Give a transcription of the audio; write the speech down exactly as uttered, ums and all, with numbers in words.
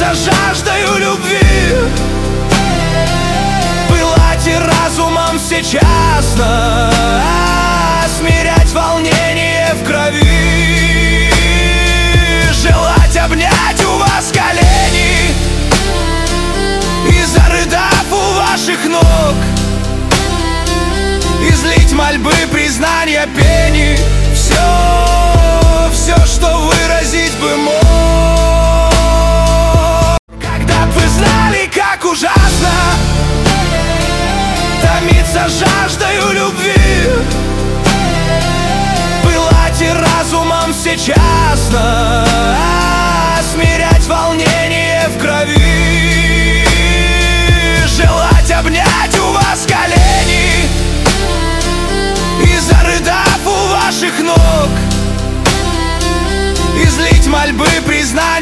томиться жаждою любви, пылать и разумом всечасно смирять волнение в крови, желать обнять у вас колени и, зарыдав у ваших ног, излить мольбы, признания, пени, все, все, что выразить бы мог. Когда б вы знали, как ужасно томиться жаждою любви, пылать и разумом всечасно смирять волнение в крови, желать обнять у вас колени и, зарыдав у ваших ног, излить мольбы, признать